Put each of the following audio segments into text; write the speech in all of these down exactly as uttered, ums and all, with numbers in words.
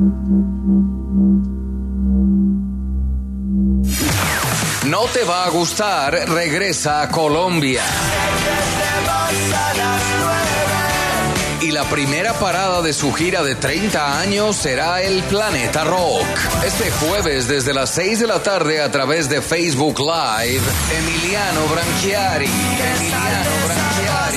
No te va a gustar, regresa a Colombia. Y la primera parada de su gira de treinta años será el Planeta Rock. Este jueves desde las seis de la tarde a través de Facebook Live, Emiliano Branchiari. Emiliano Branchiari.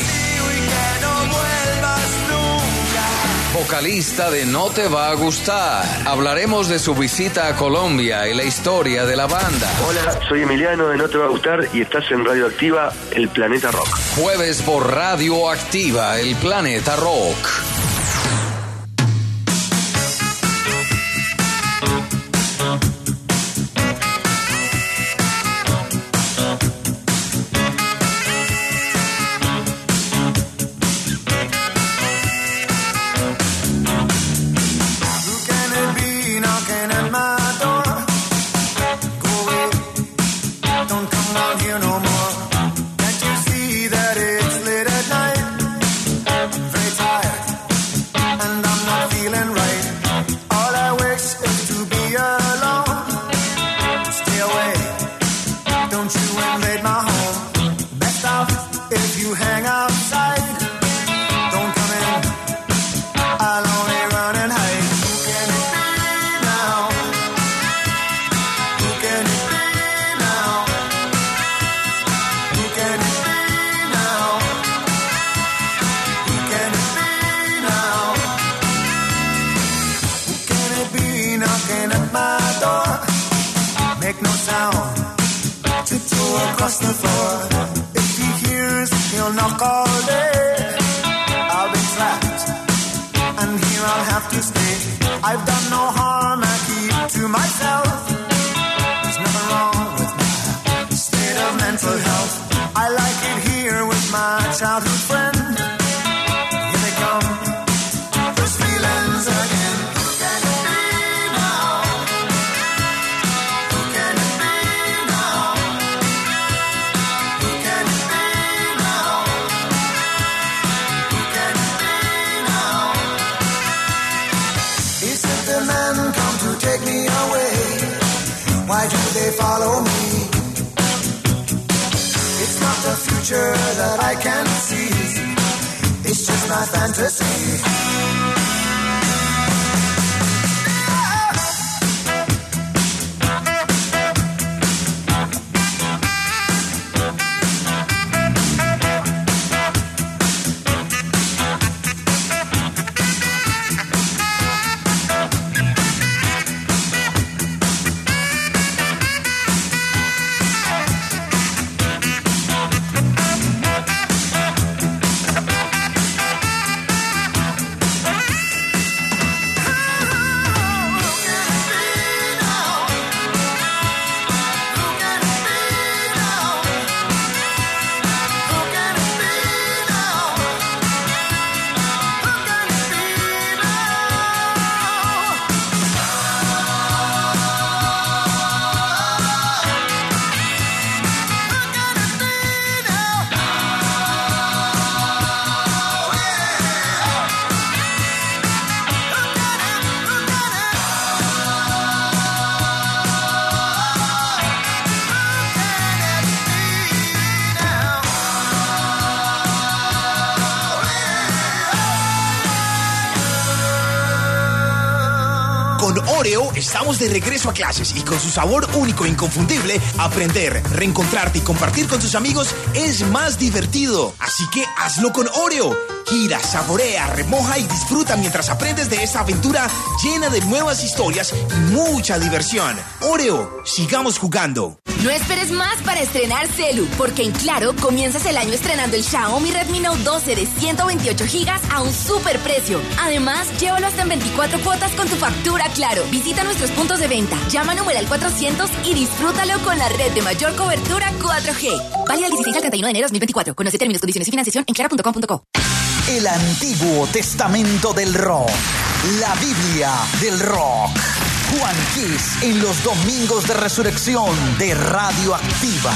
Vocalista de No Te Va a Gustar. Hablaremos de su visita a Colombia y la historia de la banda. Hola, soy Emiliano de No Te Va a Gustar y estás en Radio Activa, El Planeta Rock. Jueves por Radio Activa, El Planeta Rock. Across the floor. If he hears, he'll knock all day. I'll be trapped, and here I'll have to stay. I've done no harm, I keep to myself. There's nothing wrong with my state of mental health. I like it here with my childhood friend. Here they come, those feelings again. Why do they follow me? It's not the future that I can see. It's just my fantasy. Oreo, estamos de regreso a clases y con su sabor único e inconfundible, aprender, reencontrarte y compartir con tus amigos es más divertido. Así que hazlo con Oreo. Gira, saborea, remoja y disfruta mientras aprendes de esta aventura llena de nuevas historias y mucha diversión. Oreo, sigamos jugando. No esperes más para estrenar Celu, porque en Claro comienzas el año estrenando el Xiaomi Redmi Note doce de ciento veintiocho gigas a un super precio. Además, llévalo hasta en veinticuatro cuotas con tu factura Claro. Visita nuestros puntos de venta, llama al numeral cuatrocientos y disfrútalo con la red de mayor cobertura cuatro G. Válida el dieciséis al treinta y uno de enero de dos mil veinticuatro. Conoce términos, condiciones y financiación en claro punto com punto co. El Antiguo Testamento del Rock. La Biblia del Rock. Juan Kiss en los domingos de resurrección de Radio Activa.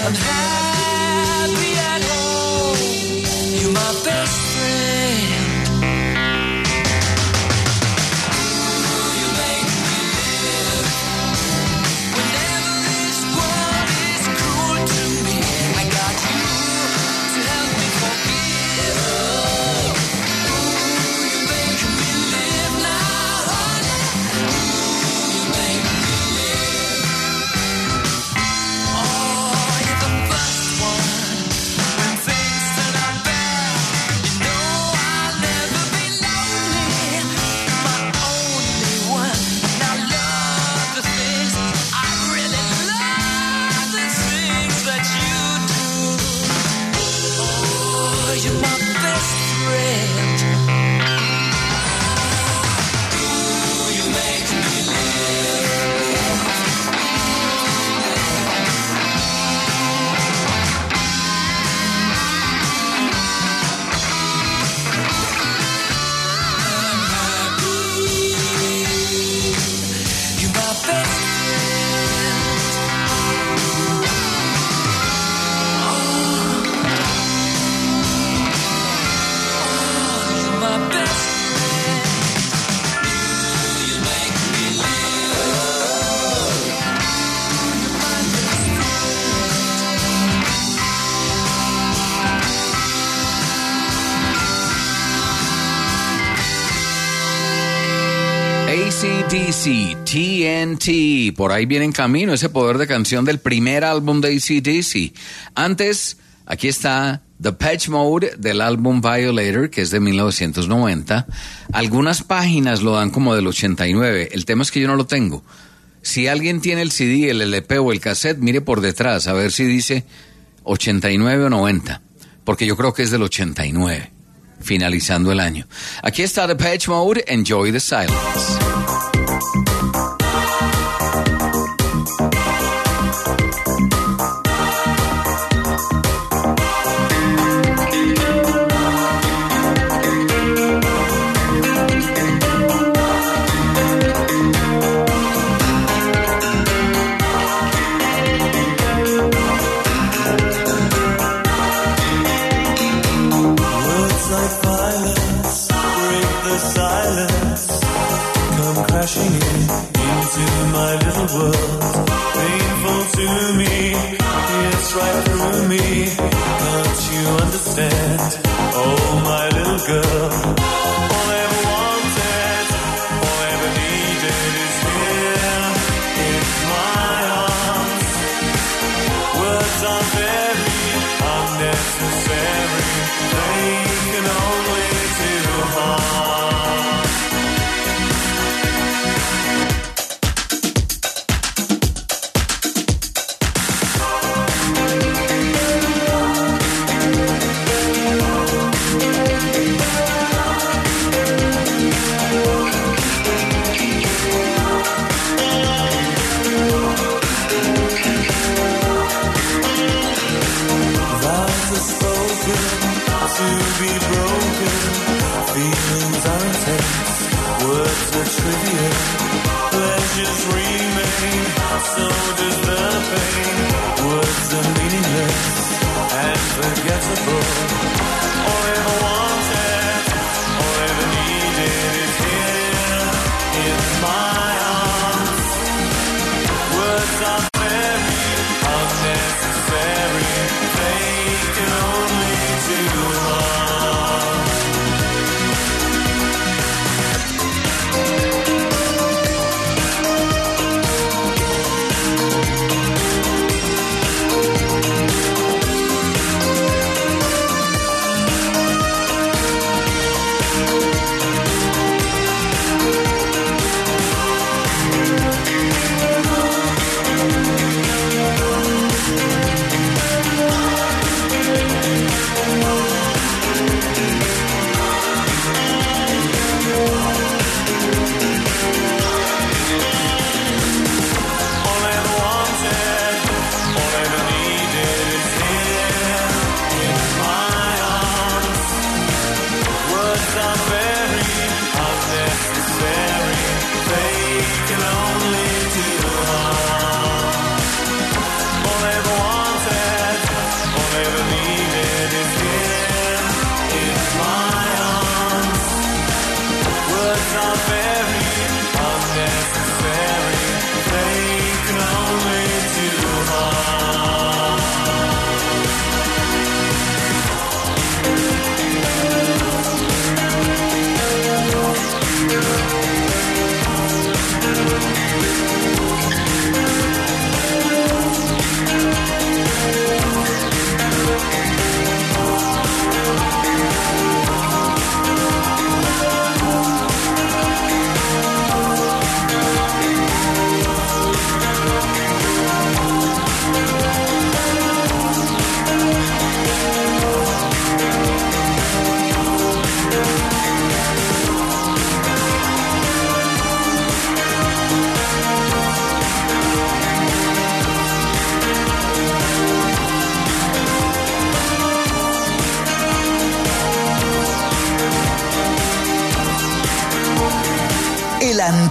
I'm happy at home. You're my best friend. You make me live. Whenever this world is cruel to me, I got you to help me forgive. Ooh, you make me live now, honey. Ooh, you make me live. Oh, you're the first one when things turn out bad. You know I'll never be lonely. My only one. And I love the things, I really love the things that you do. Oh, you're my best friend. Ooh, you make me live. You're my best friend. Oh, you're my best friend. You make me live. You're my best A C D C, T N T, por ahí viene en camino ese poder de canción del primer álbum de A C D C. Antes, aquí está Depeche Mode del álbum Violator, que es de mil novecientos noventa. Algunas páginas lo dan como del ochenta y nueve, el tema es que yo no lo tengo. Si alguien tiene el C D, el L P o el cassette, mire por detrás a ver si dice ochenta y nueve o noventa, porque yo creo que es del ochenta y nueve, finalizando el año. Aquí está Depeche Mode, Enjoy the Silence. Words like violence break the silence, come crashing in into my little world. Painful to me, it's right through me. Can't you understand? Oh, my little girl. All I ever wanted, all I ever needed is here in my arms. Words are very unnecessary. They can only do harm.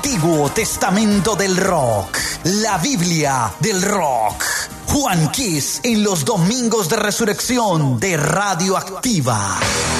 Antiguo Testamento del Rock, la Biblia del Rock. Juan Kiss en los domingos de resurrección de Radioactiva.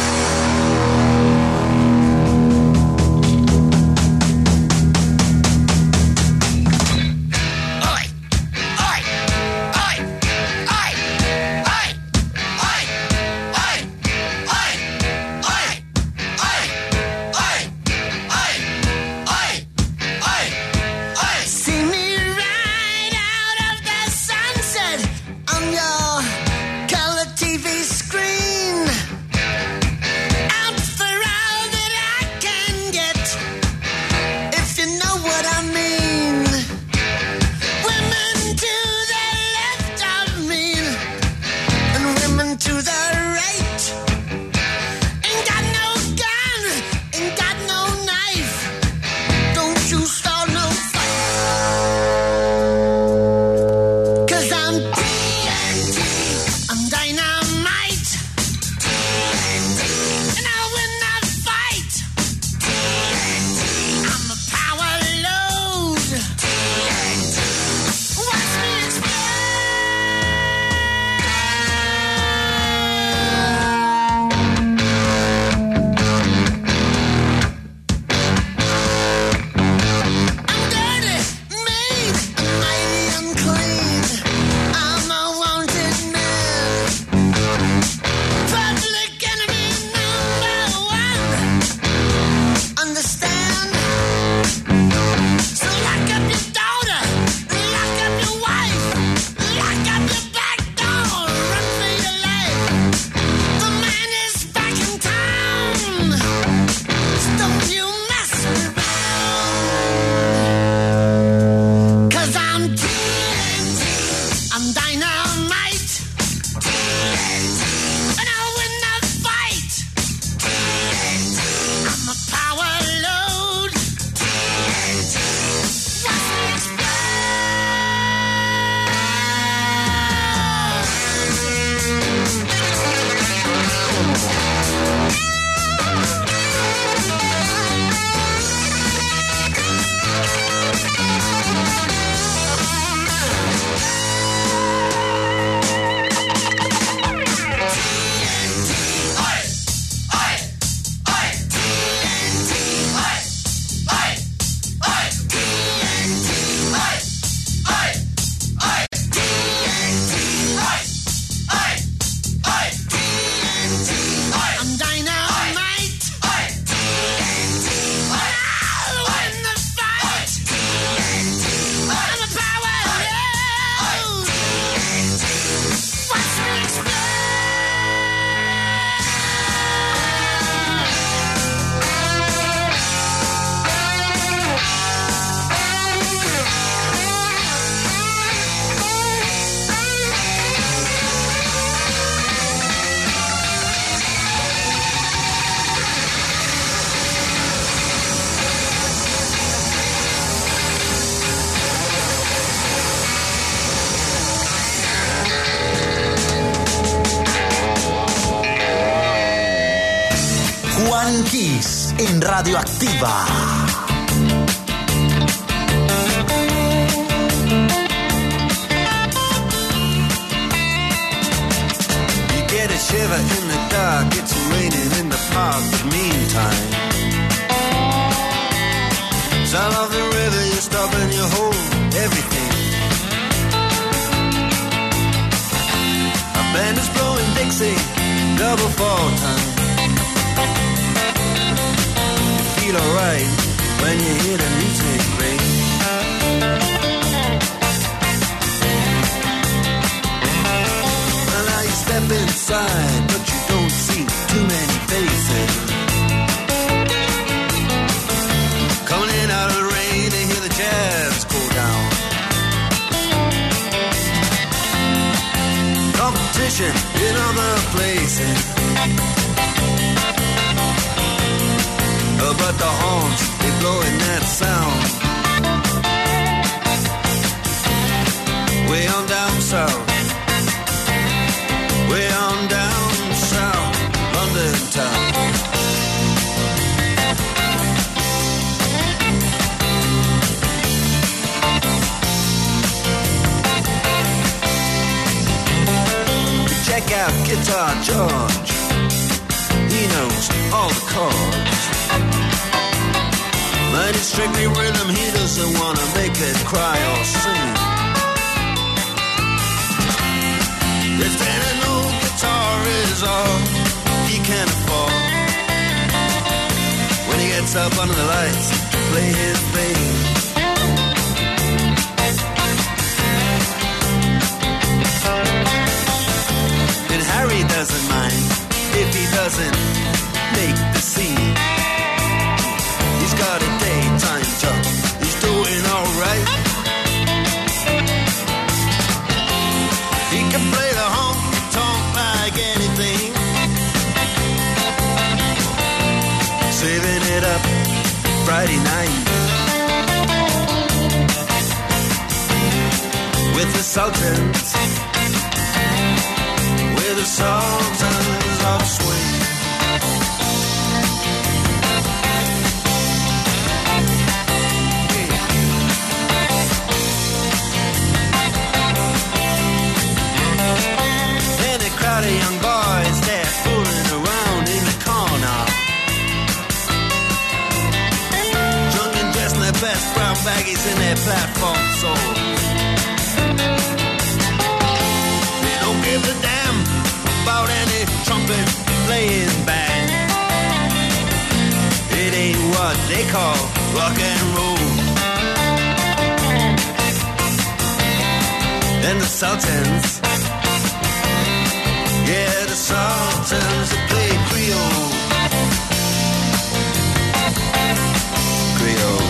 Juan Kiss en Radioactiva. You get a shiver in the dark, it's raining in the park, but meantime, sound of the river, you stop and you hold everything. A band is blowing Dixie, double fall time. Feel alright when you hear the music ring. Well, now you step inside, but you don't see too many faces. Coming in out of the rain, they hear the jazz go down. Competition in other places, but the horns, they blowing that sound. Way on down south, way on down south, London town. have Guitar George. He knows all the chords. But it's strictly rhythm, he doesn't want to make it cry or sing. If then an old guitar is all he can afford, when he gets up under the lights to play his thing, and Harry doesn't mind if he doesn't make the scene. He's got a daytime job, he's doing alright. He can play the honky-tonk like anything, saving it up Friday night with the Sultans, with the Sultans of Swing. Crowd of young boys, they're fooling around in the corner, drunk and dressed in their best brown baggies in their platform soles. They don't give a damn about any trumpet playing band. It ain't what they call rock and roll. And the Sultans, yeah, the Sultans that play Creole. Creole.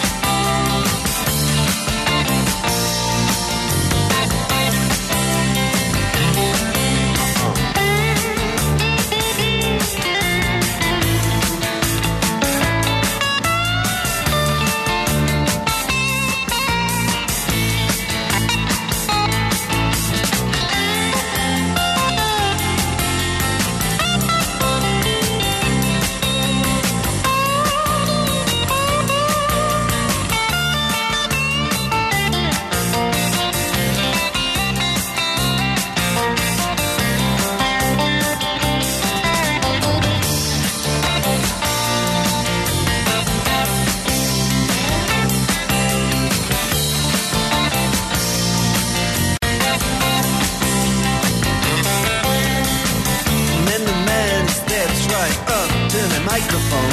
Microphone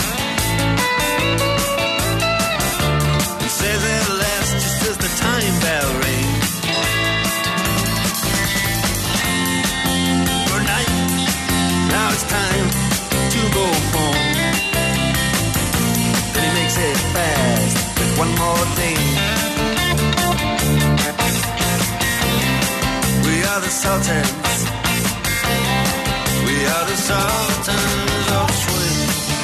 and says at last, just as the time bell rings, good night, now it's time to go home. Then he makes it fast with one more thing. We are the Sultans, we are the Sultans of Swing.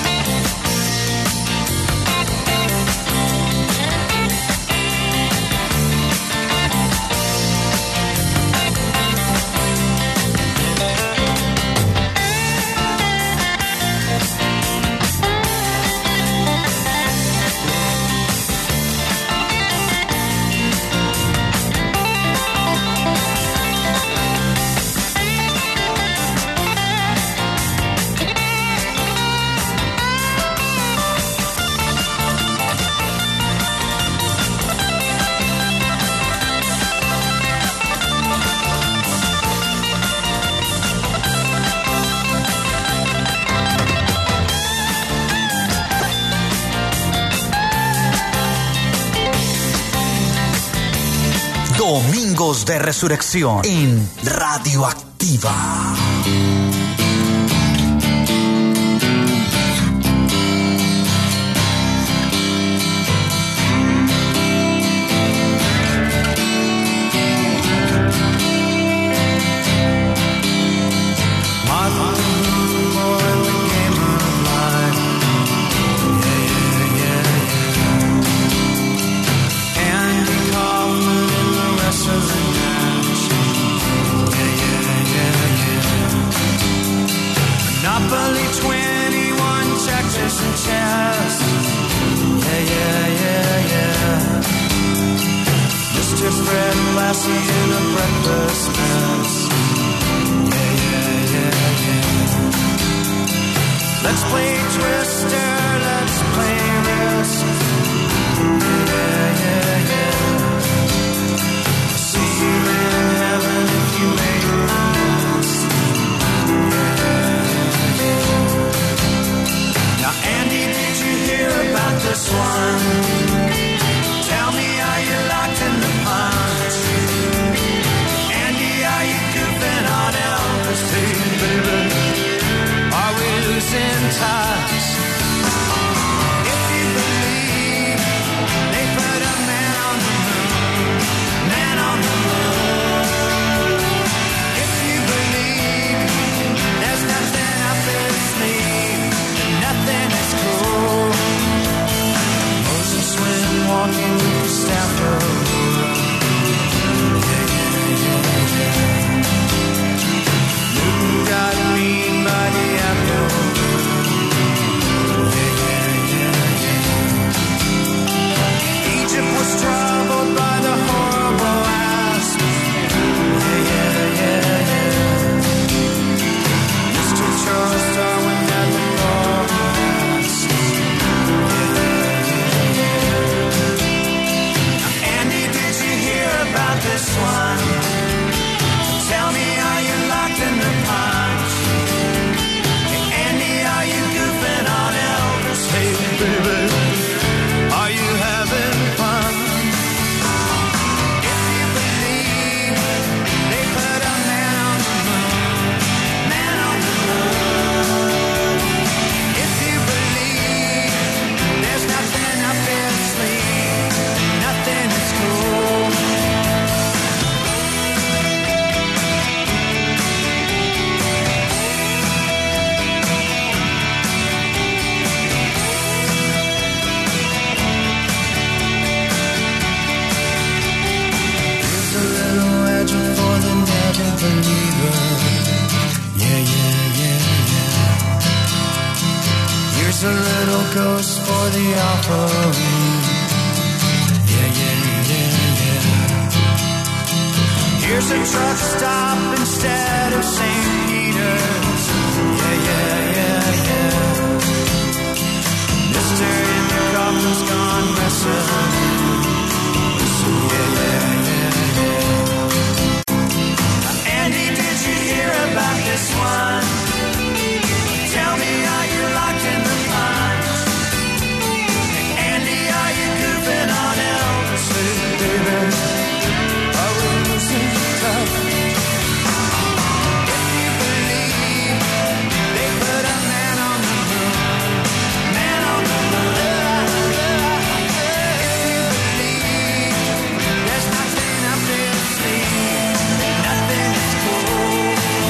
Domingos de Resurrección en Radioactiva. Fred Lassie in a breakfast mess. Yeah, yeah. Let's play Twister, let's play Risk. Yeah, yeah, yeah. See you in heaven if you make a list. Yeah, yeah. Now, Andy, did you hear about this one? Tell me, are you locked in the punch? Andy, are you goofing on Elvis? Hey, baby, are we losing touch? If you believe they put a man on the moon, man on the moon. If you believe there's nothing up their sleeve, nothing is cool. Moses went walking with the staff of yeah, yeah, yeah, yeah. Newton got beaten by the apple. Yeah, yeah, yeah, yeah. Egypt was troubled by the horrible asp. Yeah, yeah, yeah, yeah. Mister Charles Darwin had the forecast. Yeah, yeah, yeah. Andy, did you hear about this one? Tell me, are you locked in the punch? Hey, Andy, are you goofing on Elvis? Hey, baby, are you having fun? If you believe they put a man on the moon, man on the moon. If you believe there's nothing up their sleeve, nothing is cool. Here's a little legend for the never believer. Yeah, yeah, yeah, yeah. Here's a little ghost for the offering. Yeah, yeah, yeah, yeah. Here's a truck stop instead of Saint Peter's. Yeah, yeah, yeah, yeah. Mister in the coffin's gone missing. Listen, yeah, yeah, yeah, yeah. Andy, did you hear about this one? Tell me, are you locked in the punch? Andy, are you goofing on Elvis? Hey, baby, are we losing touch? If you believe they put a man on the moon, man on the moon. If you believe there's nothing up their sleeve, nothing is cool.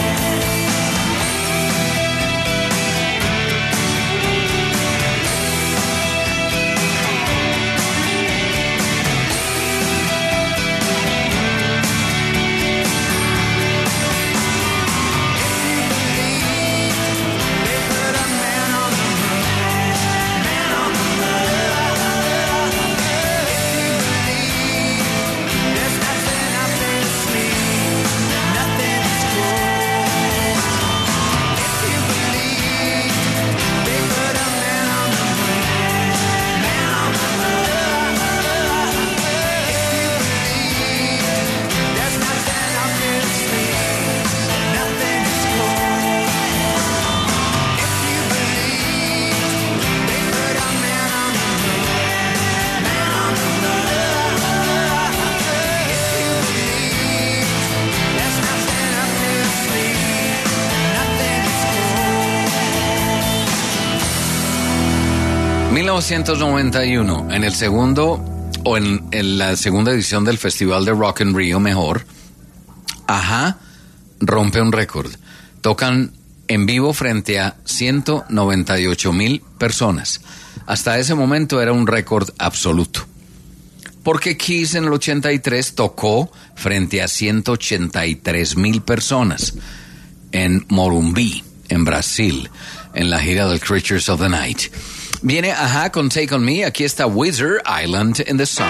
mil novecientos noventa y uno, en el segundo, o en, en la segunda edición del Festival de Rock en Rio, mejor, Ajá rompe un récord. Tocan en vivo frente a ciento noventa y ocho mil personas. Hasta ese momento era un récord absoluto. Porque Kiss en el ochenta y tres tocó frente a ciento ochenta y tres mil personas en Morumbi, en Brasil, en la gira del Creatures of the Night. Viene Ajá con Take On Me. Aquí está Wizard Island in the Sun.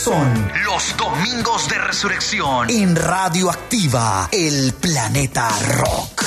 son los Domingos de Resurrección en Radioactiva, el planeta rock.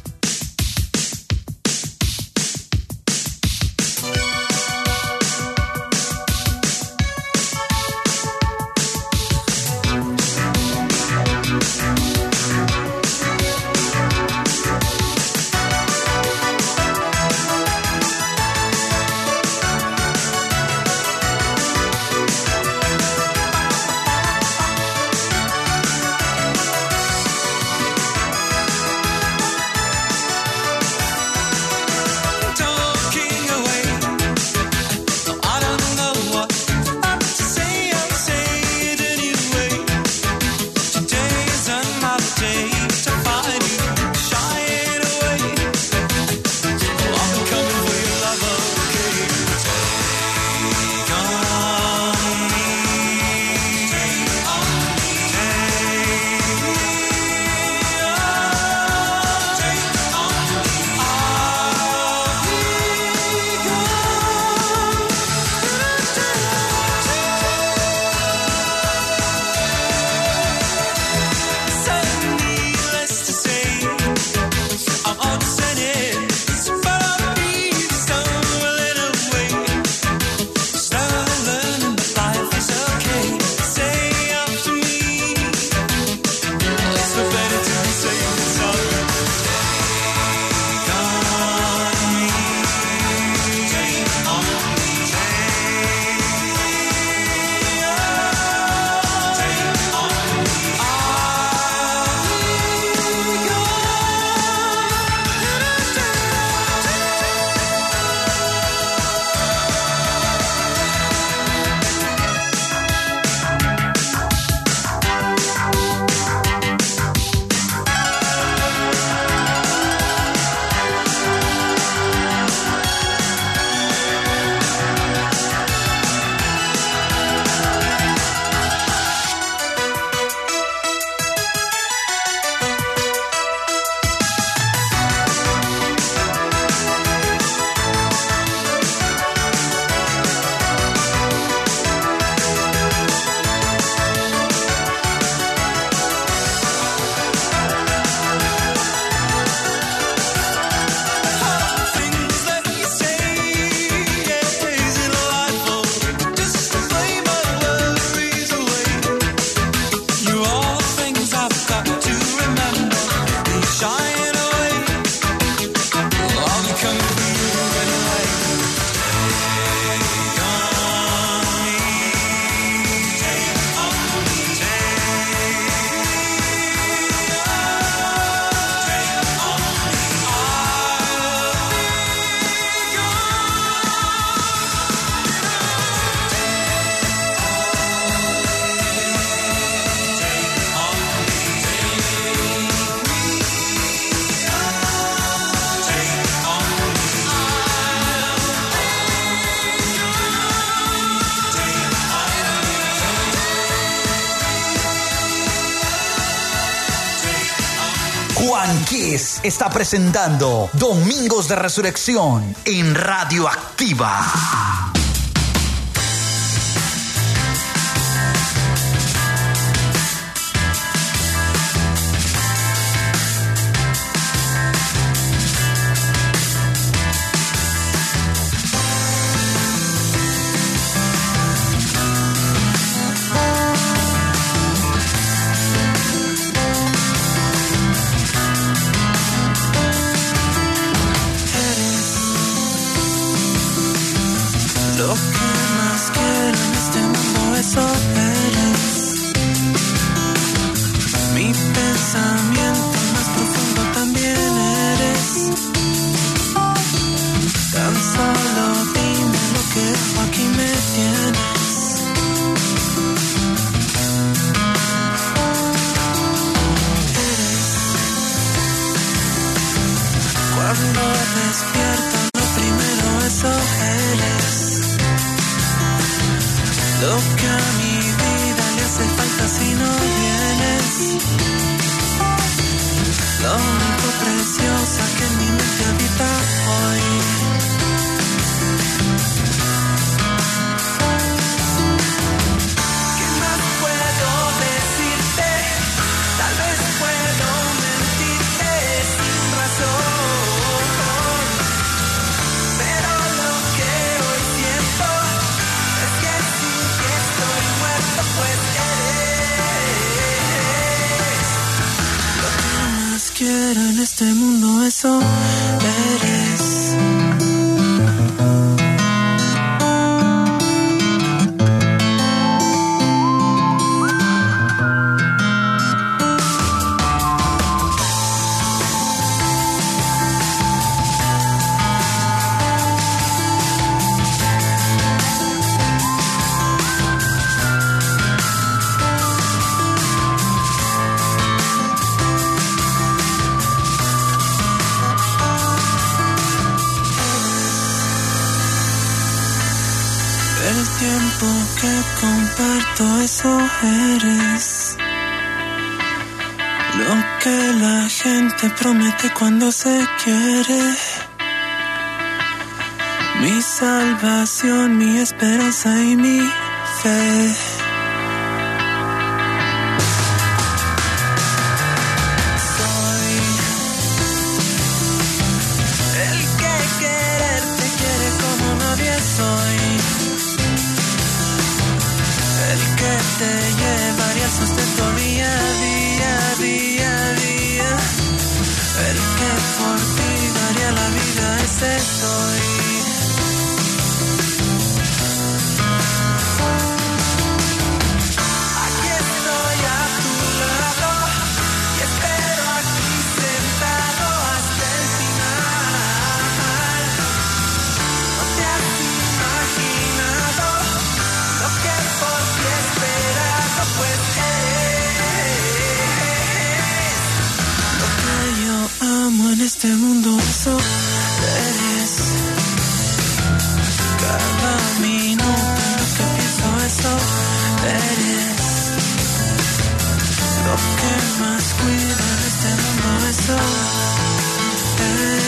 Juan Kiss está presentando Domingos de Resurrección en Radioactiva. Lo que más quiero en este mundo, eso eres. Mi pensamiento más profundo también eres. Tan solo dime lo que aquí me tienes. Eres. Cuando despierto lo primero, eso eres. Lo que a mi vida le hace falta si no vienes. Lo único preciosa que en mi mente habita hoy. Que el tiempo que comparto, eso eres. Lo que la gente promete cuando se quiere. Mi salvación, mi esperanza y mi fe. Soy el que quererte quiere como nadie soy. El que te llevaría sustento día a día, día a día. El que por ti daría la vida, ese soy. Aquí estoy a tu lado y espero aquí sentado hasta el final. No te has imaginado lo que por ti he esperado, pues eres lo que yo amo en este mundo, eso eres. Cada minuto en lo que pienso, eso eres. Lo que más cuido en este mundo, eso eres.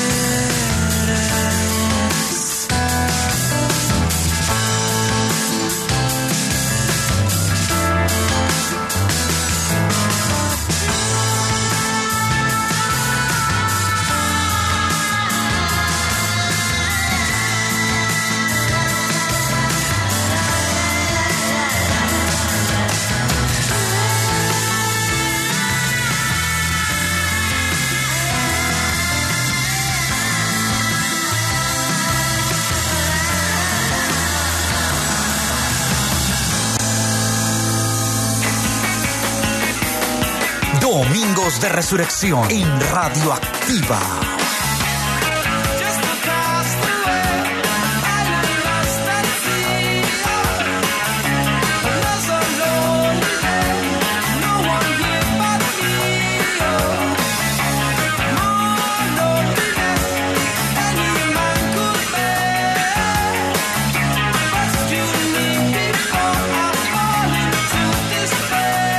Domingos de Resurrección en Radioactiva.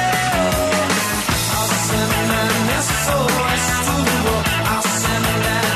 Estuvo, hacen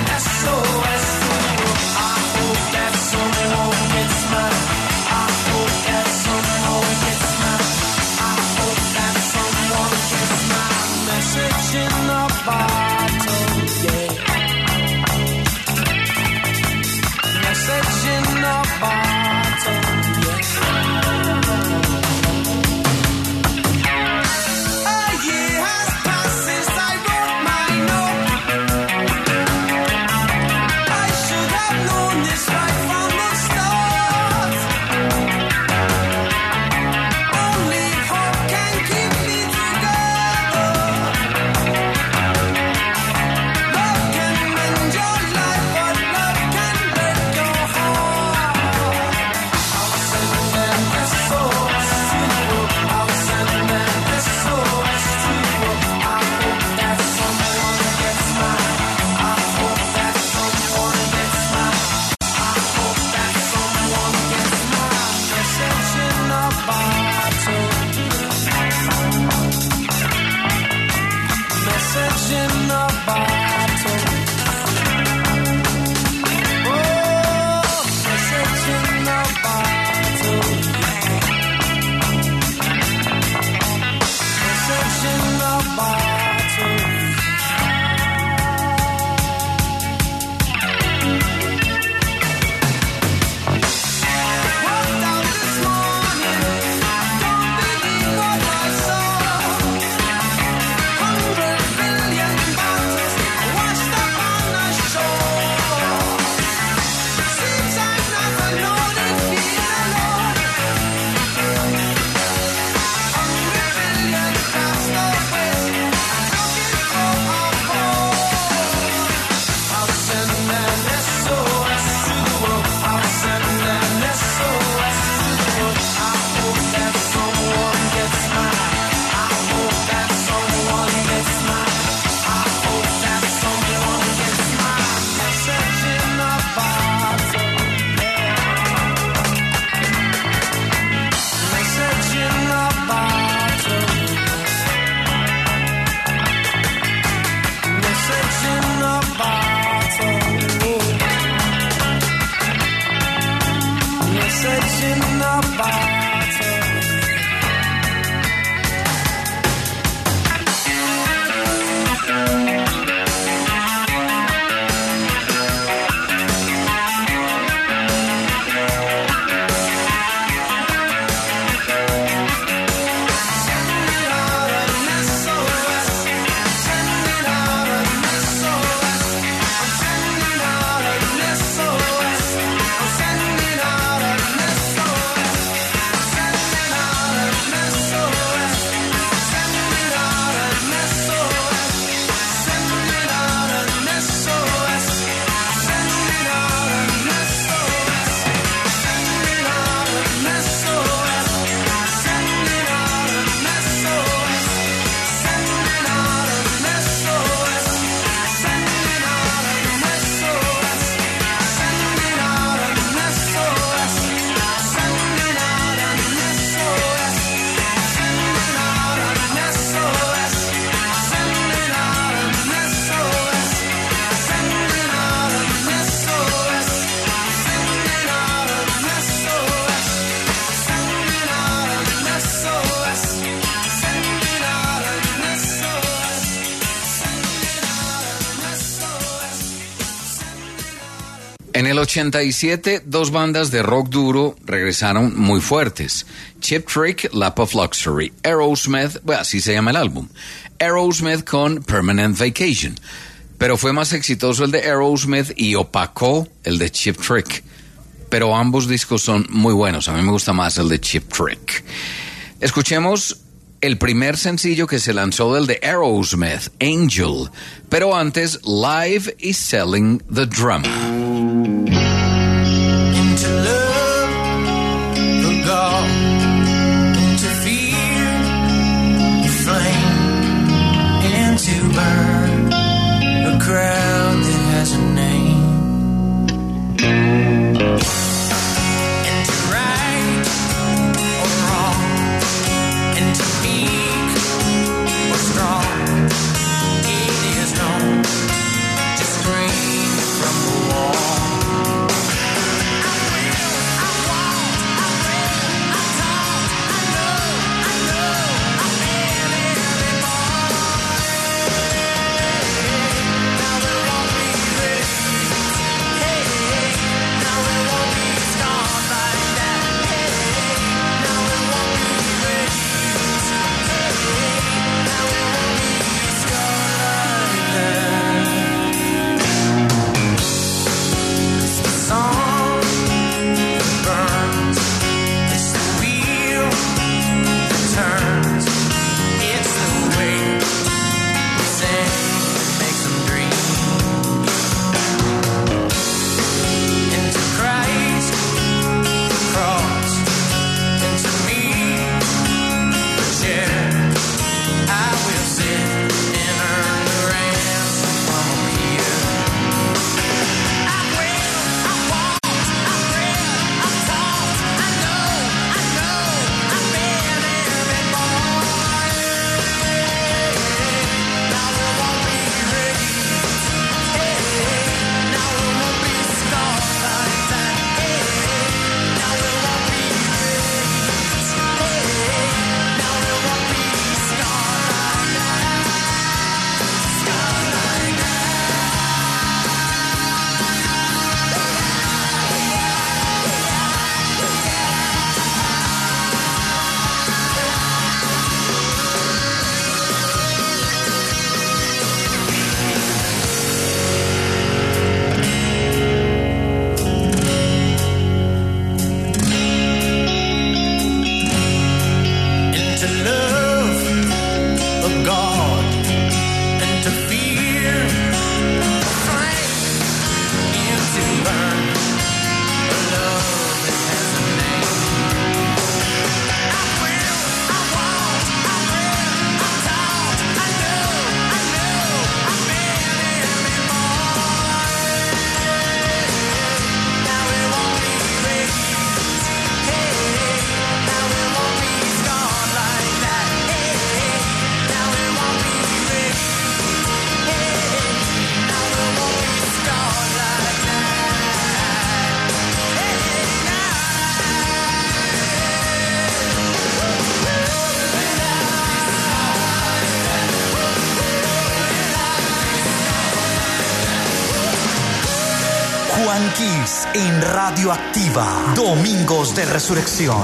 el ochenta y siete, dos bandas de rock duro regresaron muy fuertes. Cheap Trick, Lap of Luxury. Aerosmith, bueno, así se llama el álbum. Aerosmith con Permanent Vacation. Pero fue más exitoso el de Aerosmith y opacó el de Cheap Trick. Pero ambos discos son muy buenos. A mí me gusta más el de Cheap Trick. Escuchemos el primer sencillo que se lanzó del de Aerosmith, Angel. Pero antes, Live is Selling the Drum. Into love, the God, into fear, the flame, into burn, a crowd that has a name. Into right or wrong, into weak or strong, it is known to scream from the wall. Juan Kiss en Radioactiva. Domingos de Resurrección.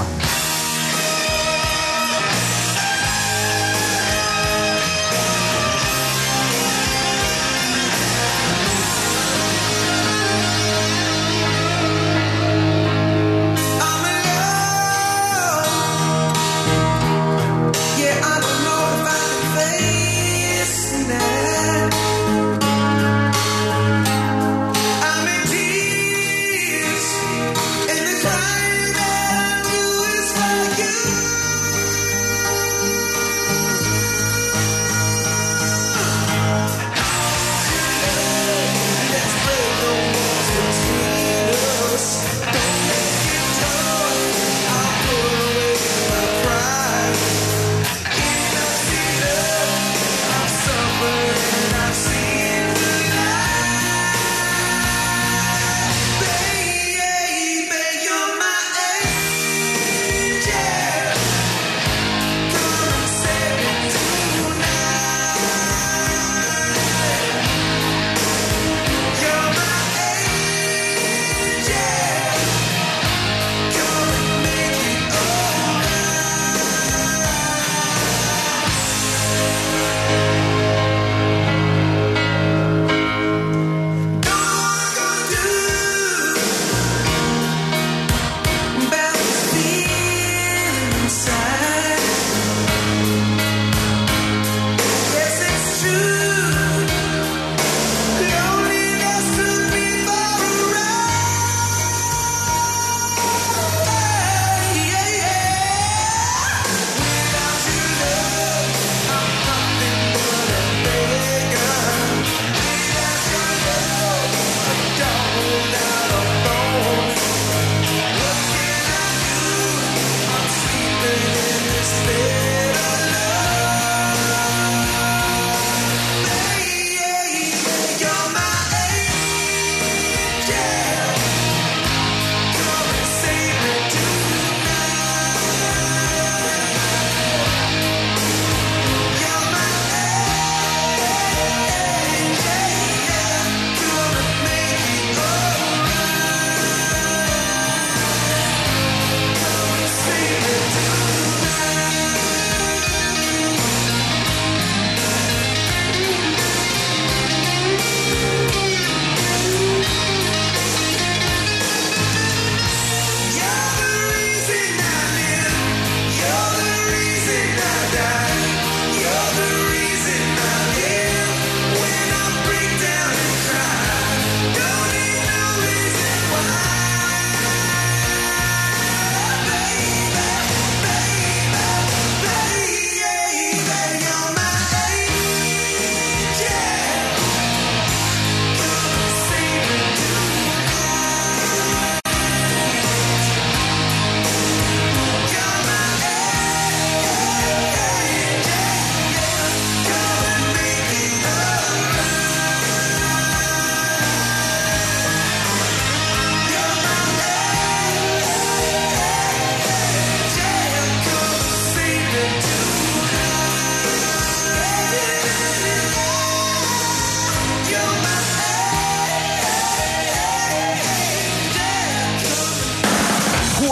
And the time that I knew is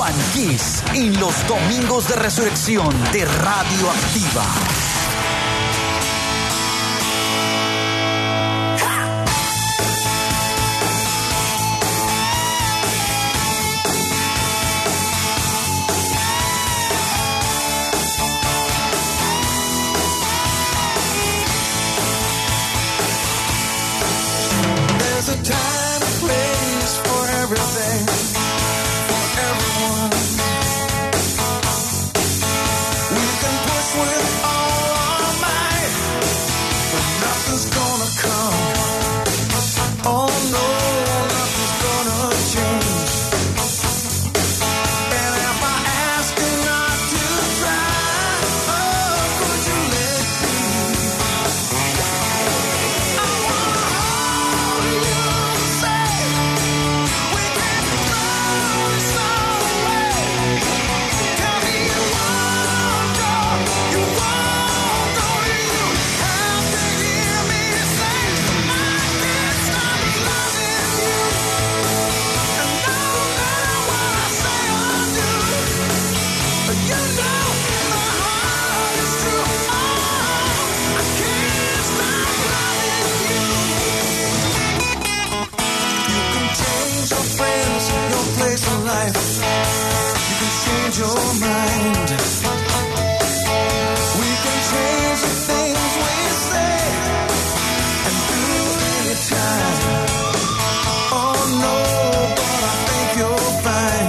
Juan Kiss en los domingos de resurrección de Radio Activa. There's a time and place for everything, for everyone. We can push with all our might, but nothing's gonna come. Oh no, nothing's gonna change. And if I ask you not to try, oh, could you let me? I wanna hold you, say we can throw this all away. Tell me you won't go, you won't go. You have to hear me say I can't stop loving you. And no matter what I say or do, you know my heart is true. Oh, I can't stop loving you. You can change your friends, your place in life. You can change your mind. We can change the things we say and do anytime. Oh no, but I think you're fine.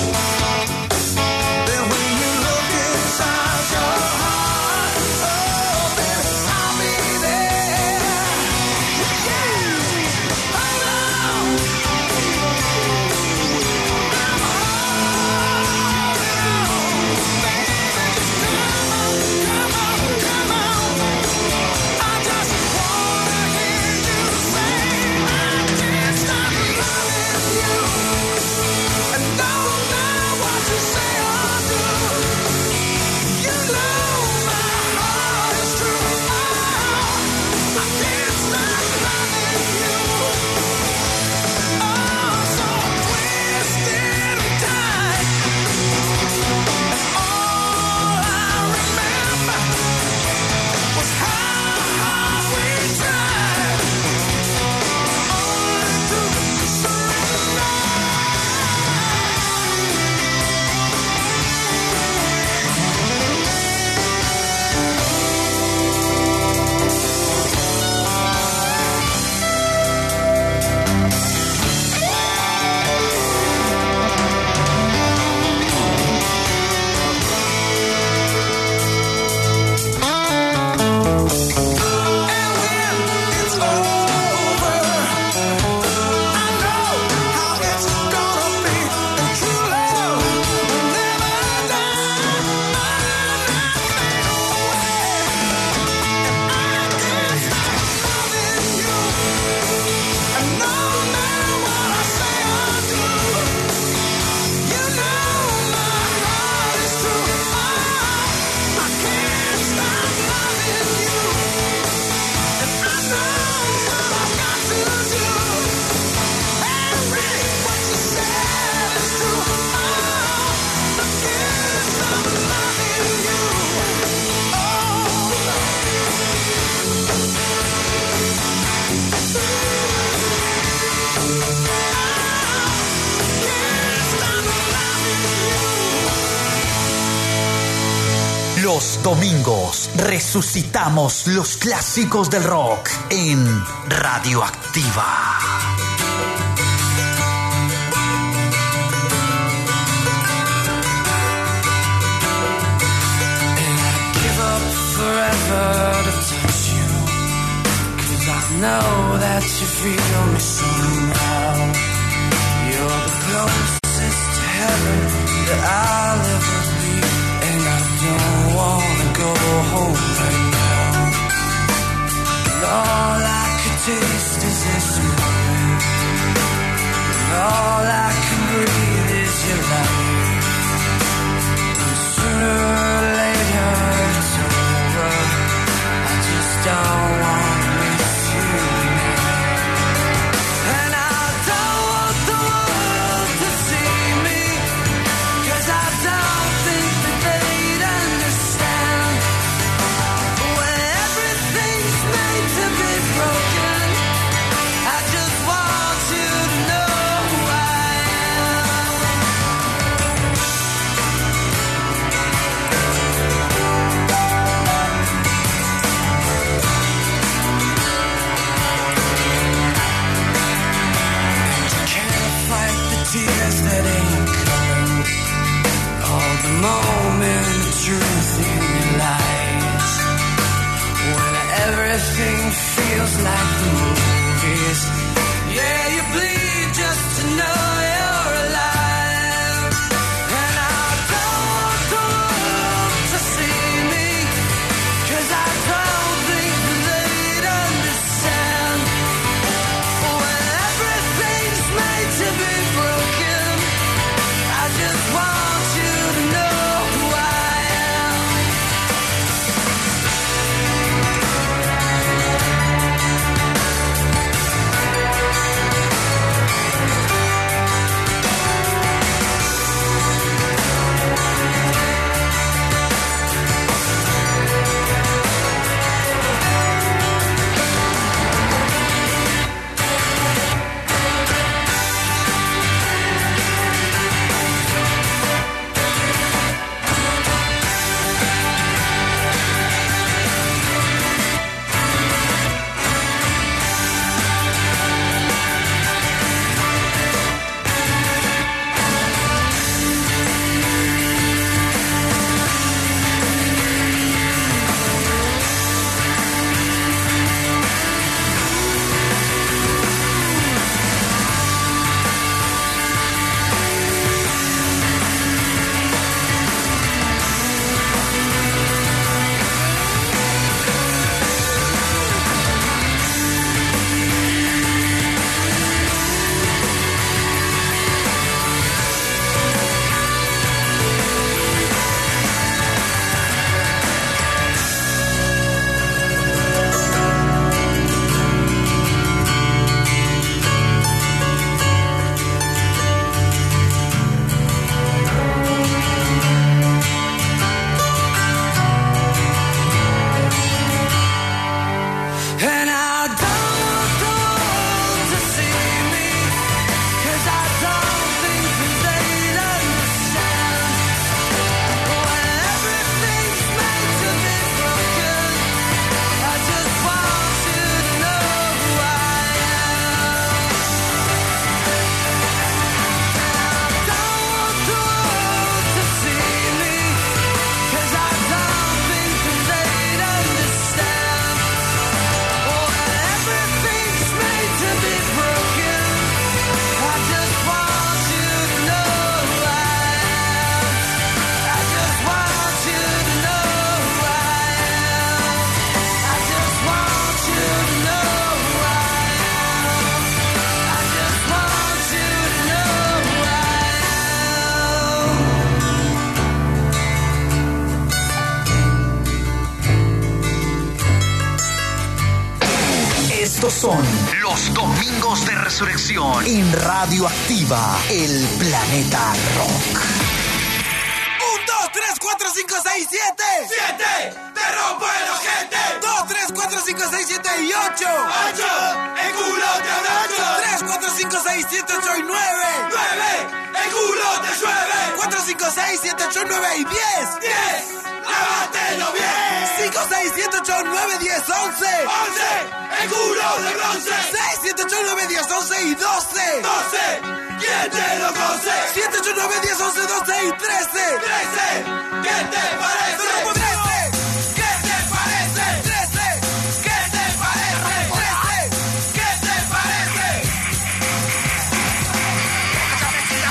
Then when you look inside your heart, oh baby, I'll be there. Yeah, I know. Los domingos resucitamos los clásicos del rock en Radioactiva. Forever to touch you, 'cause I know that you feel me somehow. You're the closest to heaven that I'll ever be, and I don't wanna go home right now. And all I could taste is this moment, and all I can breathe is your light. And sooner or later it's over, I just don't want to miss you now. And I lines that ain't colors, all the moment of truth in your lies. When everything feels like the movies, yeah, you bleed just to know you're alive. And I don't want the world to see me, 'cause I don't think that they'd understand. When everything's made to be broken, I just want you to know who I am. And I don't want the world to see me, 'cause I don't think that they'd understand. When everything's made to be broken, I just want you to know who I am. And I don't want the world to see me, 'cause I don't think that they'd understand. When everything's made to be broken, I just want you to know who I am. I just want you to know who I am. I just want you to know who I am. I just want you to know who Estos son los Domingos de Resurrección en Radioactiva, el planeta rock. Un, dos, tres, cuatro, cinco, seis, siete. Siete, te rompo el ojete. Dos, tres, cuatro, cinco, seis, siete y ocho. Ocho, el culo te abrocho. Tres, cuatro, cinco, seis, siete, ocho y nueve. Nueve, el culo te llueve. Cuatro, cinco, seis, siete, ocho, nueve y diez. Diez, lávátelo bien. Cinco, seis, siete, ocho, nueve, diez, once. Once, el culo de bronce. Seis, siete, ocho, nueve, diez, once y doce. Doce, ¿quién te lo conoce? Siete, ocho, nueve, diez, once, doce y trece. Trece, ¿qué te parece? Pero podré